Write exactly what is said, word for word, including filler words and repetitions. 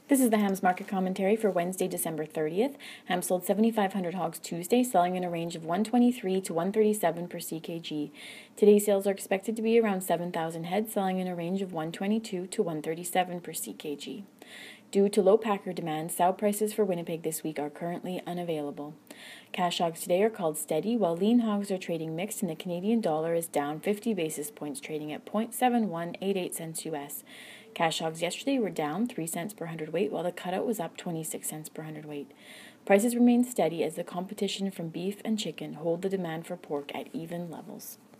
This is the Hams market commentary for Wednesday, December thirtieth. Hams sold seventy-five hundred hogs Tuesday, selling in a range of one twenty-three to one thirty-seven per C K G. Today's sales are expected to be around seven thousand head, selling in a range of one twenty-two to one thirty-seven per C K G. Due to low packer demand, sow prices for Winnipeg this week are currently unavailable. Cash hogs today are called steady, while lean hogs are trading mixed, and the Canadian dollar is down fifty basis points, trading at zero point seven one eight eight cents U S. Cash hogs yesterday were down three cents per hundredweight, while the cutout was up twenty-six cents per hundredweight. Prices remain steady as the competition from beef and chicken hold the demand for pork at even levels.